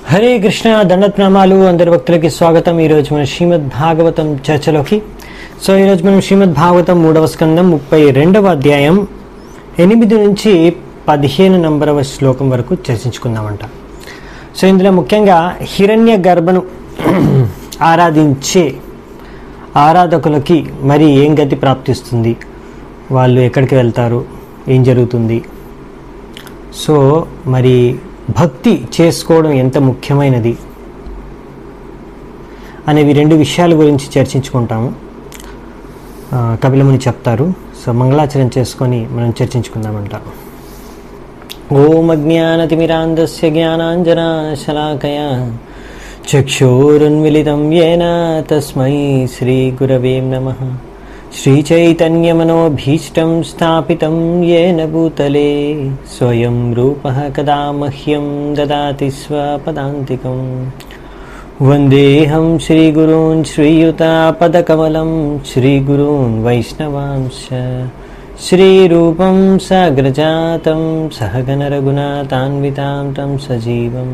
హరే కృష్ణ దండప్రణామాలు అందరి భక్తులకి స్వాగతం. ఈరోజు మన శ్రీమద్ భాగవతం చర్చలోకి. ఈరోజు మనం శ్రీమద్ భాగవతం 3వ స్కందం 32వ అధ్యాయం 8 నుంచి 15 నంబరవ శ్లోకం వరకు చర్చించుకుందామంట. ఇందులో ముఖ్యంగా హిరణ్య గర్భను ఆరాధించే ఆరాధకులకి మరి ఏం గతి ప్రాప్తిస్తుంది, వాళ్ళు ఎక్కడికి వెళ్తారు, ఏం జరుగుతుంది, మరి భక్తి చేసుకోవడం ఎంత ముఖ్యమైనది అనేవి రెండు విషయాల గురించి చర్చించుకుంటాము. కపిలముని చెప్తారు. మంగళాచరణ చేసుకొని మనం చర్చించుకుందామంట. ఓం అజ్ఞానతిమిరాంధస్య జ్ఞానాంజనాశలాకయా చక్షురున్మిలితం యేన తస్మై శ్రీగురవే నమః. శ్రీచైతన్యమనోభీష్టం స్థాపితం యేన భూతలే స్వయం రూపః కదా మహ్యం దదాతి స్వపదాంతికం. వందేహం శ్రీగురూన్ శ్రీయుతాపదకమలం శ్రీగురూన్ వైష్ణవాంశ శ్రీరూపం సాగ్రజాతం సహగణ రఘునాథాన్వితాం తం సజీవం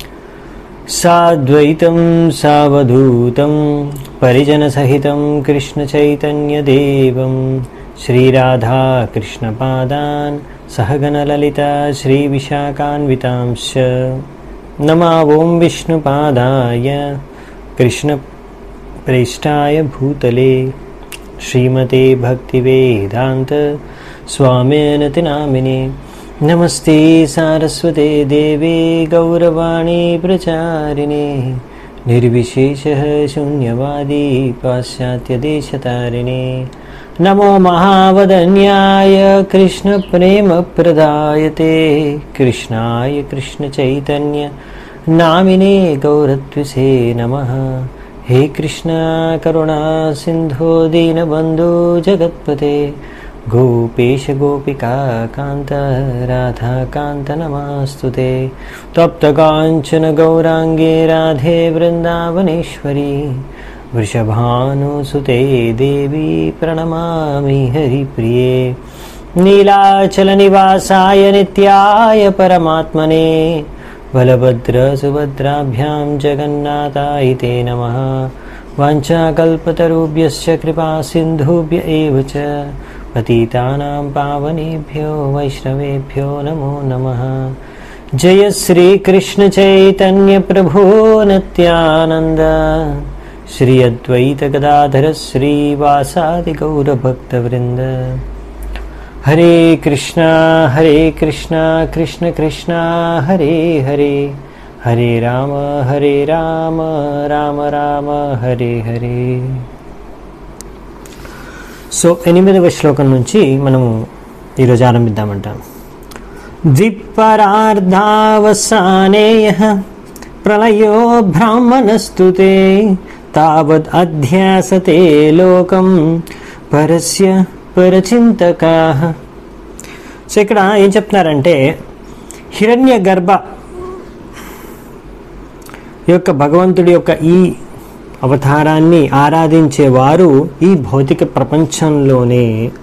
సాద్వైతం సావధూతం పరిజనసహితం కృష్ణచైతన్యదేవం శ్రీరాధా కృష్ణపాదాన్ సహగణ లలిత శ్రీవిశాఖాన్వితాంశ్చ. నమో ఓం విష్ణుపాదాయ కృష్ణప్రేష్టాయ భూతలే శ్రీమతే భక్తివేదాంత స్వామినతి నామినే. నమస్తే సారస్వతే దేవే గౌరవాణి ప్రచారిణే నిర్విశేషః శూన్యవాదీ పాశ్చాత్యదేశతారిణే. నమో మహావదన్యాయ కృష్ణ ప్రేమ ప్రదాయతే కృష్ణాయ కృష్ణ చైతన్య నామినే గౌరత్విసే నమః. హే కృష్ణ కరుణా సింధో దీనబంధో జగత్పతే గోపేశ గోపికా కాంత రాధాకాంత నమస్తుతే. తప్తకాంచన గౌరాంగే రాధే వృందావనేశ్వరి వృషభానుసుతే దేవి ప్రణమామి హరిప్రియే. నీలాచల నివాసాయ నిత్యాయ పరమాత్మనే బలభద్ర సుభద్రాభ్యాం జగన్నాథాయ తే నమః. వాంఛాకల్పతరుభ్యశ్చ కృపా సింధుభ్య ఏవ చ పతితానాం పావనేభ్యో వైష్ణవేభ్యో నమో నమః. జయ శ్రీ కృష్ణ చైతన్య ప్రభో నిత్యానంద శ్రీ అద్వైత గదాధర శ్రీవాసాది గౌరభక్తవృంద. హరే కృష్ణ కృష్ణ కృష్ణ హరే హరే హరే రామ రామ రామ హరే హరే. 8వ శ్లోకం నుంచి మనము ఈరోజు ఆరంభిద్దామంట. ద్విపరార్ధావసానేయః ప్రళయో బ్రాహ్మణస్తుతే తావద్ అధ్యాసతే లోకం పరస్య పరచింతకాః. ఇక్కడ ఏం చెప్తున్నారంటే హిరణ్య గర్భ యొక్క భగవంతుడి యొక్క ఈ అవతారాన్ని ఆరాధించేవారు ఈ భౌతిక ప్రపంచంలోనే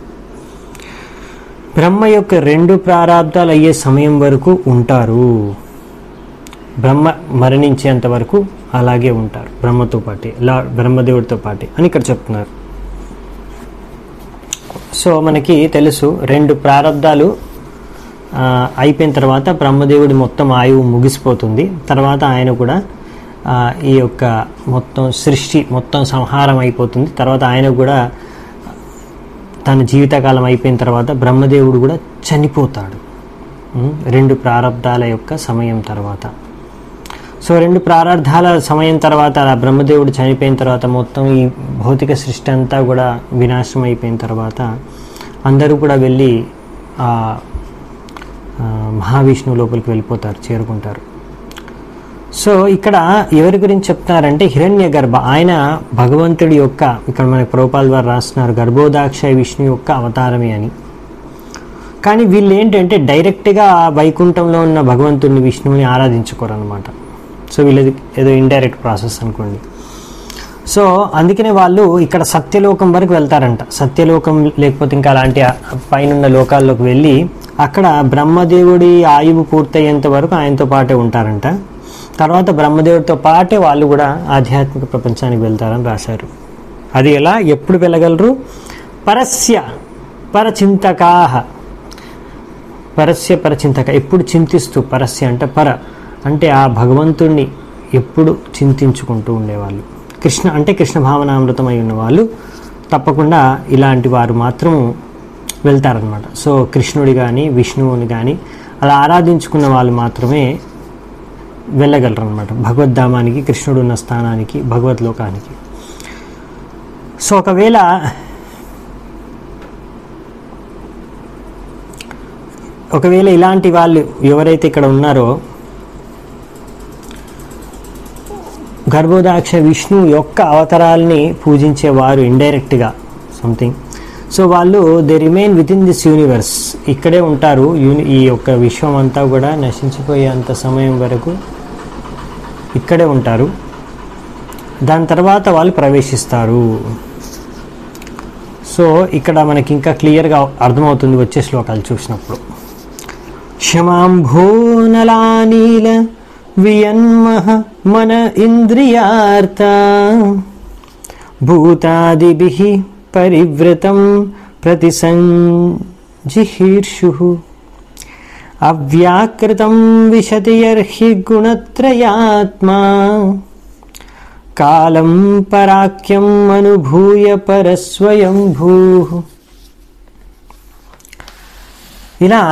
బ్రహ్మ యొక్క 2 ప్రారాబ్ధాలు అయ్యే సమయం వరకు ఉంటారు. బ్రహ్మ మరణించేంత వరకు అలాగే ఉంటారు బ్రహ్మతో పాటే, బ్రహ్మదేవుడితో పాటే అని ఇక్కడ చెప్తున్నారు. మనకి తెలుసు 2 ప్రారబ్ధాలు అయిపోయిన తర్వాత బ్రహ్మదేవుడి మొత్తం ఆయువు ముగిసిపోతుంది. తర్వాత ఆయన కూడా ఈ యొక్క మొత్తం సృష్టి మొత్తం సంహారం అయిపోతుంది. తర్వాత ఆయన కూడా తన జీవితకాలం అయిపోయిన తర్వాత బ్రహ్మదేవుడు కూడా చనిపోతాడు 2 ప్రారబ్ధాల యొక్క సమయం తర్వాత. 2 ప్రారబ్ధాల సమయం తర్వాత బ్రహ్మదేవుడు చనిపోయిన తర్వాత మొత్తం ఈ భౌతిక సృష్టి అంతా కూడా వినాశనం అయిపోయిన తర్వాత అందరూ కూడా వెళ్ళి మహావిష్ణువు లోపలికి వెళ్ళిపోతారు, చేరుకుంటారు. ఇక్కడ ఎవరి గురించి చెప్తున్నారంటే హిరణ్య గర్భ, ఆయన భగవంతుడి యొక్క, ఇక్కడ మనకి ప్రభుపాల్ వారు రాస్తున్నారు, గర్భోదాక్షయ విష్ణు యొక్క అవతారమే అని. కానీ వీళ్ళు ఏంటంటే డైరెక్ట్గా వైకుంఠంలో ఉన్న భగవంతుడిని విష్ణువుని ఆరాధించుకోరు అనమాట. వీళ్ళది ఏదో ఇండైరెక్ట్ ప్రాసెస్ అనుకోండి. అందుకనే వాళ్ళు ఇక్కడ సత్యలోకం వరకు వెళ్తారంట. సత్యలోకం లేకపోతే ఇంకా అలాంటి పైన లోకాల్లోకి వెళ్ళి అక్కడ బ్రహ్మదేవుడి ఆయువు పూర్తయ్యేంత వరకు ఆయనతో పాటే ఉంటారంట. తర్వాత బ్రహ్మదేవుడితో పాటే వాళ్ళు కూడా ఆధ్యాత్మిక ప్రపంచానికి వెళ్తారని రాశారు. అది ఎలా, ఎప్పుడు వెళ్ళగలరు? పరస్య పరచింతకాహ, పరస్య పరచింతక, ఎప్పుడు చింతిస్తూ, పరస్య అంటే పర అంటే ఆ భగవంతుణ్ణి ఎప్పుడు చింతించుకుంటూ ఉండేవాళ్ళు. కృష్ణ అంటే కృష్ణ భావనామృతమై ఉన్నవాళ్ళు తప్పకుండా ఇలాంటి వారు మాత్రం వెళ్తారనమాట. సో కృష్ణుడి కానీ విష్ణువుని కానీ అలా ఆరాధించుకున్న వాళ్ళు మాత్రమే వెళ్ళగలరు అనమాట భగవద్ధామానికి, కృష్ణుడు ఉన్న స్థానానికి, భగవద్లోకానికి. సో ఒకవేళ ఇలాంటి వాళ్ళు ఎవరైతే ఇక్కడ ఉన్నారో, గర్భోదాక్ష విష్ణు యొక్క అవతారాలని పూజించేవారు ఇండైరెక్ట్గా సంథింగ్, సో వాళ్ళు they remain with in this universe, ఇక్కడే ఉంటారు. ఈ యొక్క విశ్వం అంతా కూడా నశించిపోయేంత సమయం వరకు ఇక్కడే ఉంటారు. దాని తర్వాత వాళ్ళు ప్రవేశిస్తారు. సో ఇక్కడ మనకి ఇంకా క్లియర్గా అర్థమవుతుంది వచ్చే శ్లోకాలు చూసినప్పుడు. క్షమాంభోనలానీల వియన్మహ మన ఇంద్రియార్త భూతాదిభిః పరివృతం ప్రతిసంజిహీర్షుః అవ్యాకృతం విశతి యర్హి గుణత్రయాత్మా కాలం పరాఖ్యం అనుభూయ పరస్వయంభూః. ఇలా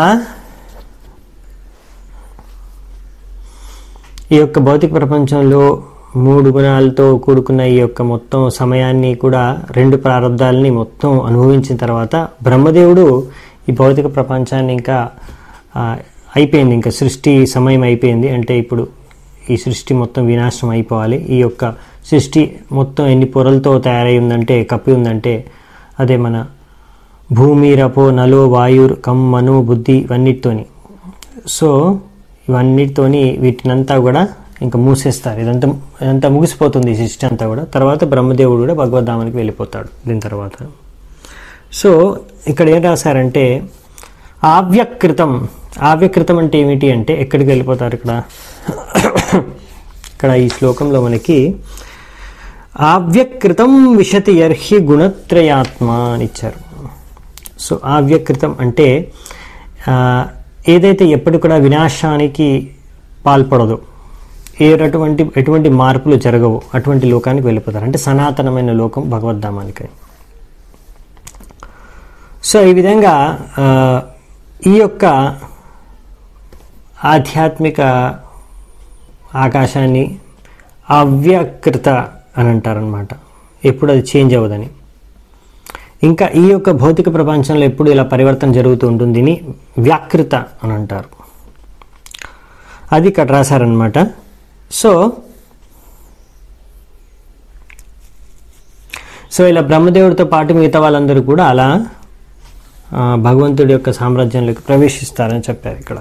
ఈ యొక్క భౌతిక ప్రపంచంలో 3 గుణాలతో కూడుకున్న ఈ యొక్క మొత్తం సమయాన్ని కూడా, 2 ప్రారంధాలని మొత్తం అనుభవించిన తర్వాత బ్రహ్మదేవుడు ఈ భౌతిక ప్రపంచాన్ని ఇంకా అయిపోయింది, ఇంకా సృష్టి సమయం అయిపోయింది, అంటే ఇప్పుడు ఈ సృష్టి మొత్తం వినాశనం అయిపోవాలి. ఈ యొక్క సృష్టి మొత్తం ఎన్ని పొరలతో తయారై ఉందంటే, కప్పి ఉందంటే, అదే మన భూమి, రపో, నలో, వాయుర్, కమ్, మను, బుద్ధి ఇవన్నిటితోని. సో ఇవన్నిటితోని వీటినంతా కూడా ఇంకా మూసేస్తారు. ఇదంతా ముగిసిపోతుంది ఈ సృష్టి అంతా కూడా. తర్వాత బ్రహ్మదేవుడు కూడా భగవద్ధామానికి వెళ్ళిపోతాడు దీని తర్వాత. సో ఇక్కడ ఏం రాశారంటే ఆవ్యకృతం. ఆవ్యకృతం అంటే ఏమిటి అంటే ఎక్కడికి వెళ్ళిపోతారు ఇక్కడ ఈ శ్లోకంలో మనకి ఆవ్యకృతం విశతి యర్హి గుణత్రయాత్మ అని ఇచ్చారు. సో ఆవ్యకృతం అంటే ఏదైతే ఎప్పటి కూడా వినాశానికి పాల్పడదు, ఎటువంటి మార్పులు జరగవు, అటువంటి లోకానికి వెళ్ళిపోతారు. అంటే సనాతనమైన లోకం భగవద్ధామానికి. సో ఈ విధంగా ఈ యొక్క ఆధ్యాత్మిక ఆకాశాన్ని అవ్యకృత అని అంటారనమాట, ఎప్పుడు అది చేంజ్ అవ్వదని. ఇంకా ఈ యొక్క భౌతిక ప్రపంచంలో ఎప్పుడు ఇలా పరివర్తన జరుగుతూ ఉంటుంది, దీన్ని వ్యాకృత అని అంటారు. అది ఇక్కడ రాశారనమాట. సో ఇలా బ్రహ్మదేవుడితో పాటు మిగతా వాళ్ళందరూ కూడా అలా భగవంతుడి యొక్క సామ్రాజ్యంలోకి ప్రవేశిస్తారని చెప్పారు ఇక్కడ.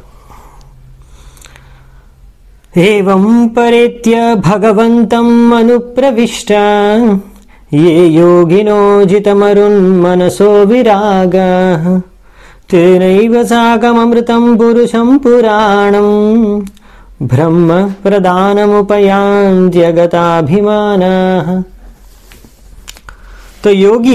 ఏవం పరేత్య భగవంతం అనుప్రవిష్ట ఏ యోగినో జితమరున్ మనసో విరాగాః తేనైవ సాకమమృతం పురుషం పురాణం బ్రహ్మ ప్రదానముపయాంత్యగతాభిమానాః. తో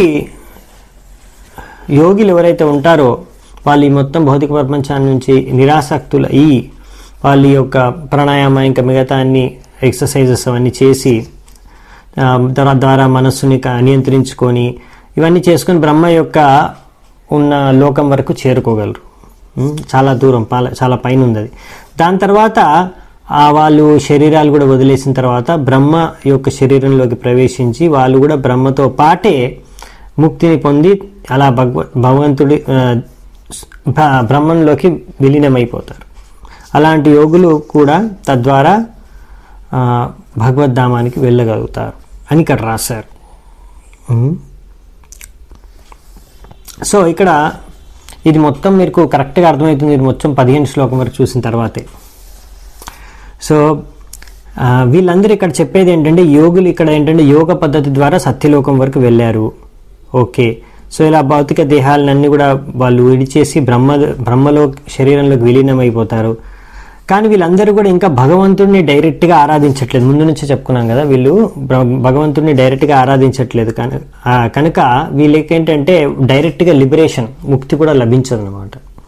యోగిలు ఎవరైతే ఉంటారో వాళ్ళు ఈ మొత్తం భౌతిక ప్రపంచాన్ని నుంచి నిరాసక్తులు అయ్యి వాళ్ళ యొక్క ప్రాణాయామ ఇంకా మిగతా అన్ని ఎక్సర్సైజెస్ అవన్నీ చేసి ద్వారా మనస్సుని నియంత్రించుకొని ఇవన్నీ చేసుకొని బ్రహ్మ యొక్క ఉన్న లోకం వరకు చేరుకోగలరు. చాలా దూరం, చాలా పైన ఉంది అది. దాని తర్వాత వాళ్ళు శరీరాలు కూడా వదిలేసిన తర్వాత బ్రహ్మ యొక్క శరీరంలోకి ప్రవేశించి వాళ్ళు కూడా బ్రహ్మతో పాటే ముక్తిని పొంది అలా భగవంతుడి బ్రహ్మంలోకి విలీనమైపోతారు. అలాంటి యోగులు కూడా తద్వారా భగవద్ధామానికి వెళ్ళగలుగుతారు అని ఇక్కడ రాశారు. సో ఇక్కడ ఇది మొత్తం మీకు కరెక్ట్గా అర్థమవుతుంది. ఇది మొత్తం 15 శ్లోకం వరకు చూసిన తర్వాతే. సో వీళ్ళందరూ ఇక్కడ చెప్పేది ఏంటంటే యోగులు ఇక్కడ ఏంటంటే యోగ పద్ధతి ద్వారా సత్యలోకం వరకు వెళ్ళారు. ఓకే, సో ఇలా భౌతిక దేహాలన్నీ కూడా వాళ్ళు విడిచేసి బ్రహ్మలో శరీరంలోకి విలీనం అయిపోతారు. కానీ వీళ్ళందరూ కూడా ఇంకా భగవంతుడిని డైరెక్ట్గా ఆరాధించట్లేదు. ముందు నుంచి చెప్పుకున్నాం కదా, వీళ్ళు భగవంతుడిని డైరెక్ట్గా ఆరాధించట్లేదు. కనుక వీళ్ళకేంటంటే డైరెక్ట్గా లిబరేషన్, ముక్తి కూడా లభించదు అన్నమాట.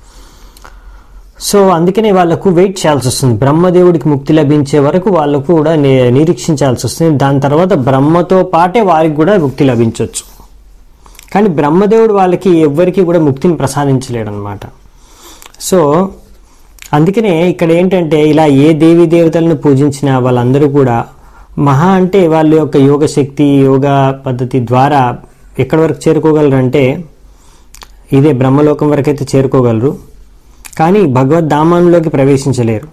సో అందుకనే వాళ్ళకు వెయిట్ చేయాల్సి వస్తుంది. బ్రహ్మదేవుడికి ముక్తి లభించే వరకు వాళ్ళకు కూడా నిరీక్షించాల్సి వస్తుంది. దాని తర్వాత బ్రహ్మతో పాటే వారికి కూడా ముక్తి లభించవచ్చు. కానీ బ్రహ్మదేవుడు వాళ్ళకి ఎవ్వరికి కూడా ముక్తిని ప్రసాదించలేడు అనమాట. సో అందుకనే ఇక్కడ ఏంటంటే ఇలా ఏ దేవీ దేవతలను పూజించినా వాళ్ళందరూ కూడా మహా అంటే వాళ్ళ యొక్క యోగ శక్తి, యోగా పద్ధతి ద్వారా ఎక్కడి వరకు చేరుకోగలరు అంటే ఇదే బ్రహ్మలోకం వరకు అయితే చేరుకోగలరు, కానీ భగవద్ధామంలోకి ప్రవేశించలేరు.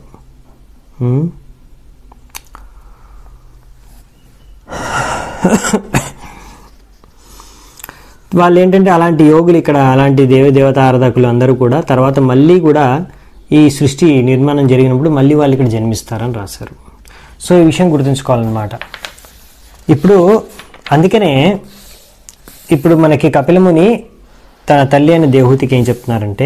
వాళ్ళు ఏంటంటే అలాంటి యోగులు ఇక్కడ, అలాంటి దేవదేవత ఆరాధకులు అందరూ కూడా తర్వాత మళ్ళీ కూడా ఈ సృష్టి నిర్మాణం జరిగినప్పుడు మళ్ళీ వాళ్ళు ఇక్కడ జన్మిస్తారని రాశారు. సో ఈ విషయం గుర్తుంచుకోవాలన్నమాట. ఇప్పుడు అందుకనే ఇప్పుడు మనకి కపిలముని తన తల్లి అయిన దేవహూతికి ఏం చెప్తున్నారంటే,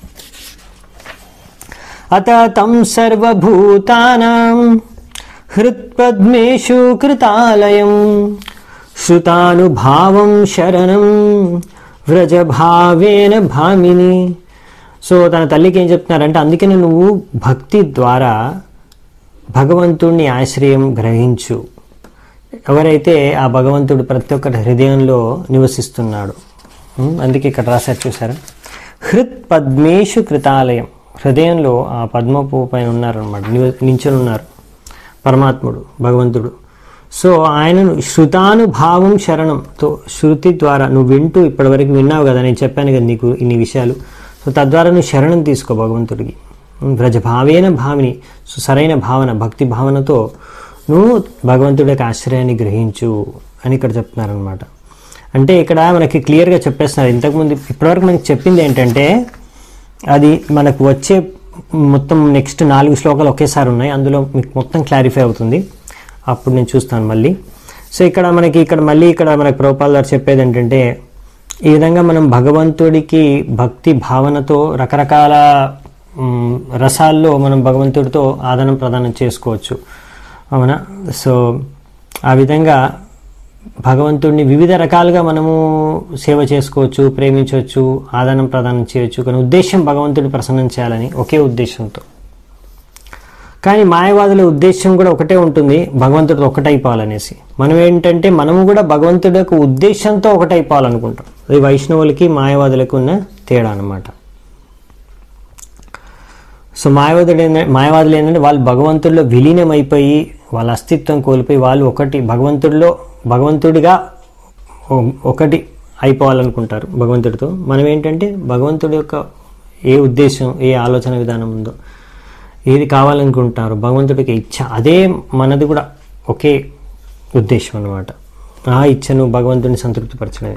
అత తం సర్వభూతానాం హృత్పద్మేషు కృతాలయం శ్రుతానుభావం శరణం వ్రజభావేన భామిని. సో తన తల్లికి ఏం చెప్తున్నారంటే, అందుకని నువ్వు భక్తి ద్వారా భగవంతుడిని ఆశ్రయం గ్రహించు. ఎవరైతే ఆ భగవంతుడు ప్రతి ఒక్కరి హృదయంలో నివసిస్తున్నాడు. అందుకే ఇక్కడ రాశారు చూసారా, హృత్ పద్మేషు కృతాలయం. హృదయంలో ఆ పద్మపు పైన ఉన్నారనమాట, నించుని ఉన్నారు పరమాత్ముడు, భగవంతుడు. సో ఆయనను శృతానుభావం శరణంతో, శృతి ద్వారా నువ్వు వింటూ ఇప్పటివరకు విన్నావు కదా, నేను చెప్పాను కదా నీకు ఇన్ని విషయాలు. సో తద్వారా నువ్వు శరణం తీసుకో భగవంతుడికి. వ్రజభావేన భావిని, సో సరైన భావన, భక్తి భావనతో నువ్వు భగవంతుడి యొక్క ఆశ్రయాన్ని గ్రహించు అని ఇక్కడ చెప్తున్నారనమాట. అంటే ఇక్కడ మనకి క్లియర్గా చెప్పేస్తున్నారు. ఇంతకుముందు ఇప్పటివరకు మనకి చెప్పింది ఏంటంటే, అది మనకు వచ్చే మొత్తం నెక్స్ట్ 4 శ్లోకాలు ఒకేసారి ఉన్నాయి, అందులో మీకు మొత్తం క్లారిఫై అవుతుంది. అప్పుడు నేను చూస్తాను మళ్ళీ. సో ఇక్కడ మనకి మనకి ప్రభుపాల్ గారు చెప్పేది ఏంటంటే, ఈ విధంగా మనం భగవంతుడికి భక్తి భావనతో రకరకాల రసాల్లో మనం భగవంతుడితో ఆదానం ప్రదానం చేసుకోవచ్చు, అవునా. సో ఆ విధంగా భగవంతుడిని వివిధ రకాలుగా మనము సేవ చేసుకోవచ్చు, ప్రేమించవచ్చు, ఆదానం ప్రదానం చేయవచ్చు. కానీ ఉద్దేశం భగవంతుడిని ప్రసన్నం చేయాలని, ఒకే ఉద్దేశంతో. కానీ మాయవాదుల ఉద్దేశం కూడా ఒకటే ఉంటుంది, భగవంతుడితో ఒకటైపోవాలనేసి. మనం ఏంటంటే మనము కూడా భగవంతుడి యొక్క ఉద్దేశంతో ఒకటైపోవాలనుకుంటాం. అది వైష్ణవులకి మాయవాదులకు ఉన్న తేడా అన్నమాట. సో మాయవాదులు ఏంటంటే వాళ్ళు భగవంతుడిలో విలీనమైపోయి వాళ్ళ అస్తిత్వం కోల్పోయి వాళ్ళు ఒకటి భగవంతుడిగా ఒకటి అయిపోవాలనుకుంటారు భగవంతుడితో. మనం ఏంటంటే భగవంతుడి యొక్క ఏ ఉద్దేశం, ఏ ఆలోచన విధానం ఉందో, ఏది కావాలనుకుంటారు భగవంతుడికి ఇచ్చ, అదే మనది కూడా ఒకే ఉద్దేశం అన్నమాట. ఆ ఇచ్చను భగవంతుడిని సంతృప్తిపరచడమే.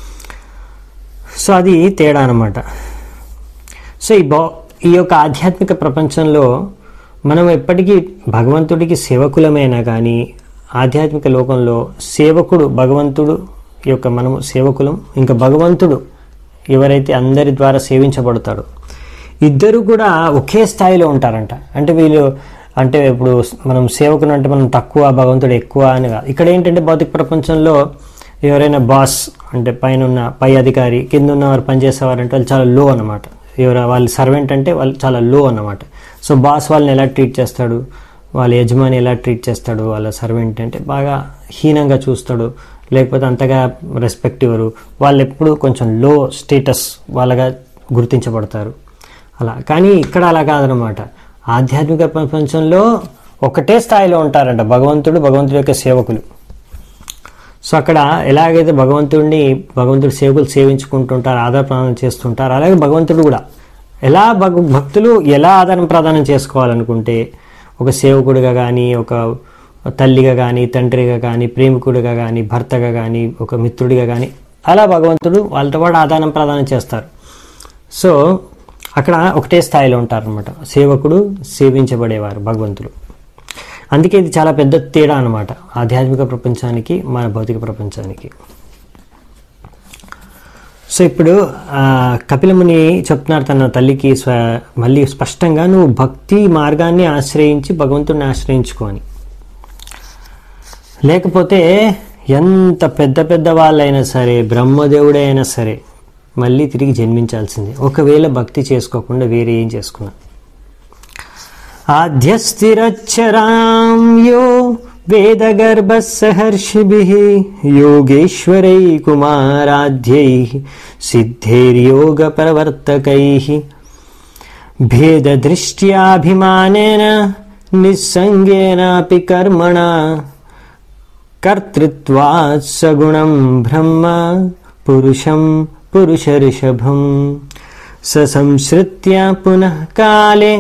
సో అది తేడా అన్నమాట. సో ఈ యొక్క ఆధ్యాత్మిక ప్రపంచంలో మనం ఎప్పటికీ భగవంతుడికి సేవకులమైనా కానీ, ఆధ్యాత్మిక లోకంలో సేవకుడు భగవంతుడు యొక్క మనము సేవకులం, ఇంకా భగవంతుడు ఎవరైతే అందరి ద్వారా సేవించబడతాడో, ఇద్దరు కూడా ఒకే స్థాయిలో ఉంటారంట. అంటే వీళ్ళు అంటే ఇప్పుడు మనం సేవకులు అంటే మనం తక్కువ, భగవంతుడు ఎక్కువ అని కాదు. ఇక్కడ ఏంటంటే భౌతిక ప్రపంచంలో ఎవరైనా బాస్ అంటే పై అధికారి, కింద ఉన్నవారు పనిచేసేవారంటే వాళ్ళు చాలా లో అన్నమాట. వాళ్ళ సర్వెంట్ అంటే వాళ్ళు చాలా లో అన్నమాట. సో బాస్ వాళ్ళని ఎలా ట్రీట్ చేస్తాడు, వాళ్ళ యజమాని ఎలా ట్రీట్ చేస్తాడు, వాళ్ళ సర్వెంట్ అంటే బాగా హీనంగా చూస్తాడు, లేకపోతే అంతగా రెస్పెక్ట్ ఇవ్వరు. వాళ్ళు ఎప్పుడు కొంచెం లో స్టేటస్ వాళ్ళగా గుర్తించబడతారు అలా. కానీ ఇక్కడ అలా కాదనమాట. ఆధ్యాత్మిక ప్రపంచంలో ఒకటే స్థాయిలో ఉంటారంట భగవంతుడి యొక్క సేవకులు. సో అక్కడ ఎలాగైతే భగవంతుడి సేవకులు సేవించుకుంటుంటారు, ఆధార ప్రదానం చేస్తుంటారు, అలాగే భగవంతుడు కూడా భక్తులు ఎలా ఆధారం ప్రదానం చేసుకోవాలనుకుంటే, ఒక సేవకుడిగా కానీ, ఒక తల్లిగా కానీ, తండ్రిగా కానీ, ప్రేమికుడిగా కానీ, భర్తగా కానీ, ఒక మిత్రుడిగా కానీ, అలా భగవంతుడు వాళ్ళతో పాటు ఆదానం ప్రదానం చేస్తారు. సో అక్కడ ఒకటే స్థాయిలో ఉంటారనమాట సేవకుడు, సేవించబడేవారు భగవంతుడు. అందుకే ఇది చాలా పెద్ద తేడా అనమాట ఆధ్యాత్మిక ప్రపంచానికి మన భౌతిక ప్రపంచానికి. సో ఇప్పుడు కపిలముని చెప్తున్నారు తన తల్లికి మళ్ళీ స్పష్టంగా, నువ్వు భక్తి మార్గాన్ని ఆశ్రయించి భగవంతుడిని ఆశ్రయించుకోని, లేకపోతే ఎంత పెద్ద పెద్ద వాళ్ళైనా సరే, బ్రహ్మదేవుడే అయినా సరే మళ్ళీ తిరిగి జన్మించాల్సిందే, ఒకవేళ భక్తి చేసుకోకుండా వేరే ఏం చేసుకున్నా. ఆద్యస్థిరచ్చరాం యో వేదగర్భస్సహర్షిభిః యోగేశ్వరై కుమారాధ్యైః సిద్ధైర్యోగ ప్రవర్తకైః భేదదృష్ట్యాభిమానేన నిస్సంగేనాపి కర్మణా కర్తృత్వాత్ సగుణం బ్రహ్మ పురుషం పురుషర్షభం ససంశ్రిత్య పునః కాలే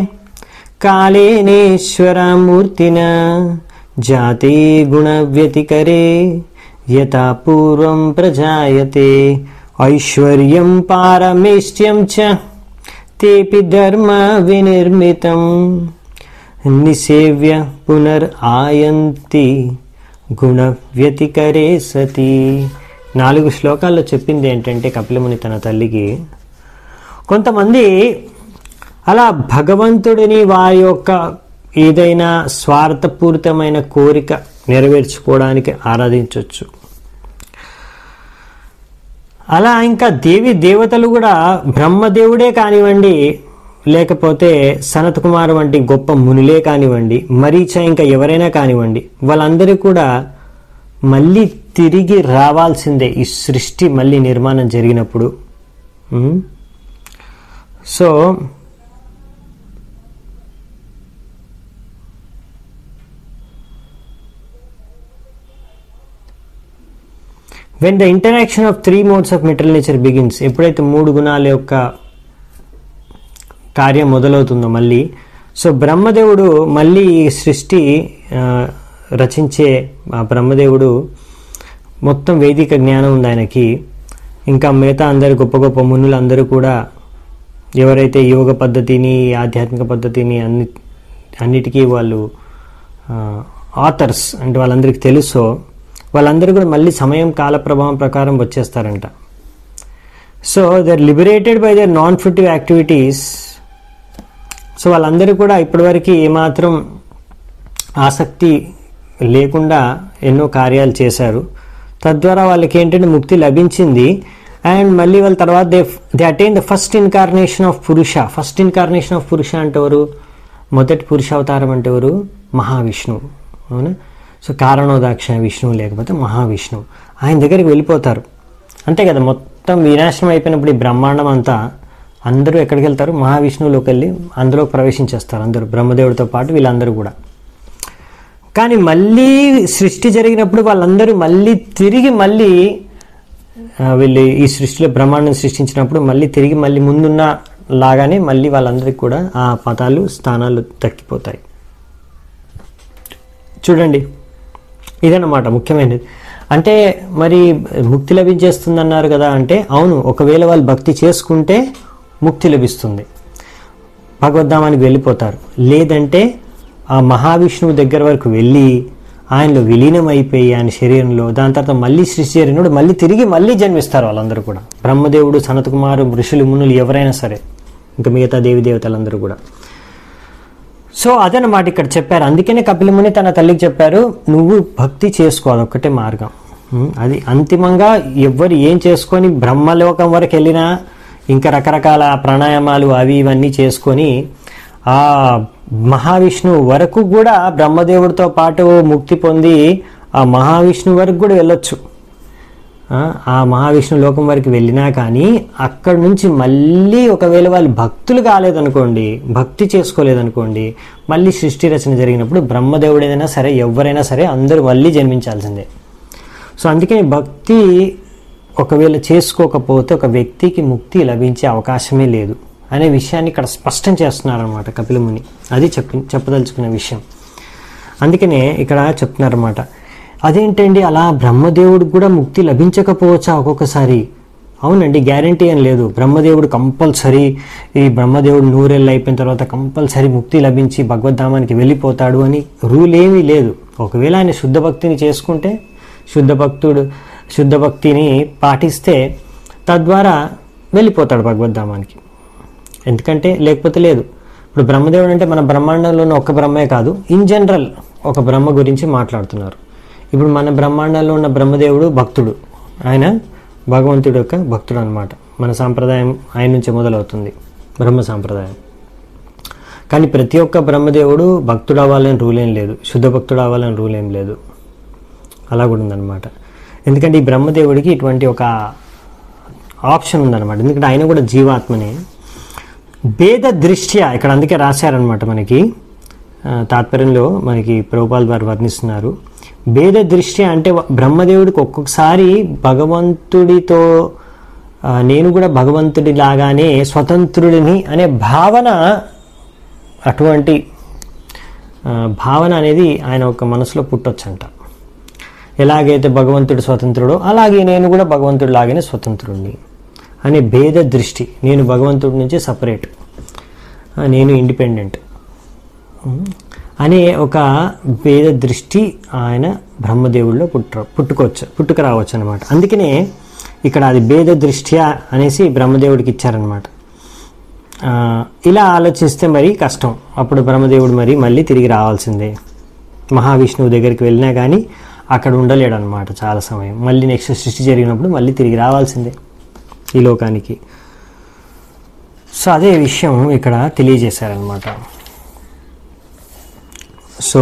కాళేనేశ్వరమూర్తిన జాతే గుణవ్యతికరే యథా పూర్వం ప్రజాయతే ఐశ్వర్యం పారమేష్ట్యం చ తేపి ధర్మ వినిర్మితం నిసేవ్య పునరాయంతి గుణ వ్యతికరే సతి. 4 శ్లోకాల్లో చెప్పింది ఏంటంటే కపిలముని తన తల్లికి, కొంతమంది అలా భగవంతుడిని వారి యొక్క ఏదైనా స్వార్థపూరితమైన కోరిక నెరవేర్చుకోవడానికి ఆరాధించవచ్చు. అలా ఇంకా దేవతలు కూడా బ్రహ్మదేవుడే కానివ్వండి, లేకపోతే సనత్ కుమార్ వంటి గొప్ప మునులే కానివ్వండి, మరీచ ఇంకా ఎవరైనా కానివ్వండి, వాళ్ళందరూ కూడా మళ్ళీ తిరిగి రావాల్సిందే ఈ సృష్టి మళ్ళీ నిర్మాణం జరిగినప్పుడు. So when the interaction of 3 modes of material nature begins, ఎప్పుడైతే 3 గుణాల యొక్క కార్యం మొదలవుతుందో మళ్ళీ, సో బ్రహ్మదేవుడు మళ్ళీ ఈ సృష్టి రచించే బ్రహ్మదేవుడు మొత్తం వేదిక జ్ఞానం ఉంది ఆయనకి. ఇంకా మిగతా అందరు గొప్ప గొప్ప మునులు అందరూ కూడా ఎవరైతే యోగ పద్ధతిని ఆధ్యాత్మిక పద్ధతిని అన్నిటికీ వాళ్ళు ఆథర్స్ అంటే వాళ్ళందరికీ తెలుసో వాళ్ళందరూ కూడా మళ్ళీ సమయం కాల ప్రభావం ప్రకారం వచ్చేస్తారంట. So they are liberated by their non fruitive activities. So వాళ్ళందరూ కూడా ఇప్పటివరకు ఏమాత్రం ఆసక్తి లేకుండా ఎన్నో కార్యాలు చేశారు, తద్వారా వాళ్ళకి ఏంటంటే ముక్తి లభించింది. అండ్ మళ్ళీ వాళ్ళ తర్వాత they attain the first incarnation of Purusha. First incarnation of Purusha అంటే ఎవరు? మొదటి పురుషావతారం అంటే ఎవరు? మహావిష్ణువు. అవునా? సో కారణోదాక్ష విష్ణువు లేకపోతే మహావిష్ణువు, ఆయన దగ్గరికి వెళ్ళిపోతారు అంతే కదా. మొత్తం వినాశనం అయిపోయినప్పుడు ఈ బ్రహ్మాండం అంతా అందరూ ఎక్కడికి వెళ్తారు? మహావిష్ణువులోకి వెళ్ళి అందులో ప్రవేశించేస్తారు అందరూ, బ్రహ్మదేవుడితో పాటు వీళ్ళందరూ కూడా. కానీ మళ్ళీ సృష్టి జరిగినప్పుడు వాళ్ళందరూ మళ్ళీ తిరిగి వీళ్ళు ఈ సృష్టిలో బ్రహ్మాండం సృష్టించినప్పుడు మళ్ళీ తిరిగి మళ్ళీ ముందున్న లాగానే మళ్ళీ వాళ్ళందరికీ కూడా ఆ పదాలు స్థానాలు దక్కిపోతాయి. చూడండి, ఇదన్నమాట ముఖ్యమైనది. అంటే మరి ముక్తి లభించేస్తుంది అన్నారు కదా అంటే, అవును, ఒకవేళ వాళ్ళు భక్తి చేసుకుంటే ముక్తి లభిస్తుంది, భగవద్ధామానికి వెళ్ళిపోతారు. లేదంటే ఆ మహావిష్ణువు దగ్గర వరకు వెళ్ళి ఆయనలో విలీనం అయిపోయి ఆయన శరీరంలో, దాని తర్వాత మళ్ళీ సృష్టి జరిగినప్పుడు మళ్ళీ తిరిగి మళ్ళీ జన్మిస్తారు వాళ్ళందరూ కూడా. బ్రహ్మదేవుడు, సనత్ కుమారు, ఋషులు, మునులు ఎవరైనా సరే, ఇంకా మిగతా దేవి దేవతలందరూ కూడా. సో అదనమాట ఇక్కడ చెప్పారు. అందుకనే కపిలముని తన తల్లికి చెప్పారు, నువ్వు భక్తి చేసుకో, అదొక్కటే మార్గం. అది అంతిమంగా ఎవ్వరు ఏం చేసుకొని బ్రహ్మలోకం వరకు వెళ్ళినా ఇంకా రకరకాల ప్రాణాయామాలు అవి ఇవన్నీ చేసుకొని ఆ మహావిష్ణువు వరకు కూడా బ్రహ్మదేవుడితో పాటు ముక్తి పొంది ఆ మహావిష్ణువు వరకు కూడా వెళ్ళొచ్చు. ఆ మహావిష్ణు లోకం వరకు వెళ్ళినా కానీ అక్కడి నుంచి మళ్ళీ ఒకవేళ వాళ్ళు భక్తులు కాలేదనుకోండి, భక్తి చేసుకోలేదనుకోండి, మళ్ళీ సృష్టి రచన జరిగినప్పుడు బ్రహ్మదేవుడు ఏదైనా సరే ఎవరైనా సరే అందరూ మళ్ళీ జన్మించాల్సిందే. సో అందుకని భక్తి ఒకవేళ చేసుకోకపోతే ఒక వ్యక్తికి ముక్తి లభించే అవకాశమే లేదు అనే విషయాన్ని ఇక్కడ స్పష్టం చేస్తున్నారన్నమాట కపిలముని. అది చెప్పదలుచుకున్న విషయం. అందుకనే ఇక్కడ చెప్తున్నారన్నమాట. అదేంటండి అలా బ్రహ్మదేవుడికి కూడా ముక్తి లభించకపోవచ్చా ఒక్కొక్కసారి? అవునండి, గ్యారంటీ ఏం లేదు. బ్రహ్మదేవుడు కంపల్సరీ, ఈ బ్రహ్మదేవుడు 100 ఏళ్ళు అయిపోయిన తర్వాత కంపల్సరీ ముక్తి లభించి భగవద్ధామానికి వెళ్ళిపోతాడు అని రూల్ ఏమీ లేదు. ఒకవేళ ఆయన శుద్ధ భక్తిని చేసుకుంటే, శుద్ధ భక్తిని పాటిస్తే తద్వారా వెళ్ళిపోతాడు భగవద్ధామానికి. ఎందుకంటే లేకపోతే లేదు. ఇప్పుడు బ్రహ్మదేవుడు అంటే మన బ్రహ్మాండంలో ఉన్న ఒక బ్రహ్మే కాదు, ఇన్ జనరల్ ఒక బ్రహ్మ గురించి మాట్లాడుతున్నారు. ఇప్పుడు మన బ్రహ్మాండంలో ఉన్న బ్రహ్మదేవుడు భక్తుడు, ఆయన భగవంతుడు యొక్క భక్తుడు అన్నమాట. మన సాంప్రదాయం ఆయన నుంచే మొదలవుతుంది, బ్రహ్మ సాంప్రదాయం. కానీ ప్రతి ఒక్క బ్రహ్మదేవుడు భక్తుడు అవ్వాలని రూల్ ఏం లేదు, శుద్ధ భక్తుడు అవ్వాలని రూల్ ఏం లేదు. అలా కూడా ఉందన్నమాట. ఎందుకంటే ఈ బ్రహ్మదేవుడికి ఇటువంటి ఒక ఆప్షన్ ఉందన్నమాట. ఎందుకంటే ఆయన కూడా జీవాత్మనే. భేద దృష్ట్యా ఇక్కడ అందుకే రాశారనమాట మనకి తాత్పర్యంలో మనకి ప్రభుపాల్ వారు వర్ణిస్తున్నారు. భేద దృష్ట్యా అంటే బ్రహ్మదేవుడికి ఒక్కొక్కసారి భగవంతుడితో నేను కూడా భగవంతుడి లాగానే స్వతంత్రుడిని అనే భావన, అటువంటి భావన అనేది ఆయన ఒక మనసులో పుట్టొచ్చంట. ఎలాగైతే భగవంతుడు స్వతంత్రుడో అలాగే నేను కూడా భగవంతుడి లాగానే స్వతంత్రుడిని అనే భేద దృష్టి, నేను భగవంతుడి నుంచి సపరేట్, నేను ఇండిపెండెంట్ అనే ఒక భేద దృష్టి ఆయన బ్రహ్మదేవుల్లో పుట్టుకు రావచ్చు అనమాట. అందుకనే ఇక్కడ అది భేద దృష్ట్యా అనేసి బ్రహ్మదేవుడికి ఇచ్చారనమాట. ఇలా ఆలోచిస్తే మరి కష్టం. అప్పుడు బ్రహ్మదేవుడు మరి మళ్ళీ తిరిగి రావాల్సిందే. మహావిష్ణువు దగ్గరికి వెళ్ళినా కానీ అక్కడ ఉండలేడు అనమాట చాలా సమయం. మళ్ళీ నెక్స్ట్ సృష్టి జరిగినప్పుడు మళ్ళీ తిరిగి రావాల్సిందే ఈ లోకానికి. సో అదే విషయం ఇక్కడ తెలియజేశారనమాట. సో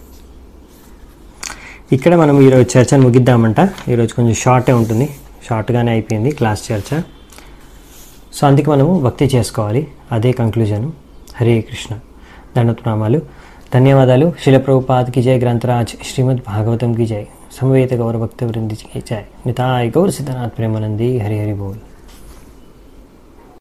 ఇక్కడ మనం ఈరోజు చర్చను ముగిద్దామంట. ఈరోజు కొంచెం షార్టే ఉంటుంది, షార్ట్గానే అయిపోయింది క్లాస్ చర్చ. సో అందుకే మనము భక్తి చేసుకోవాలి, అదే కంక్లూజన్. హరే కృష్ణ. దండప్రణామాలు, ధన్యవాదాలు. శిల ప్రభుపాద్ కి జై, గ్రంథరాజ్ శ్రీమద్ భాగవతం కి జై, సమవేత గౌర భక్త వృంది కి జై, నితాయ్ గౌర సిద్ధనాథ్ ప్రేమానంది. హరి హరి బోల్.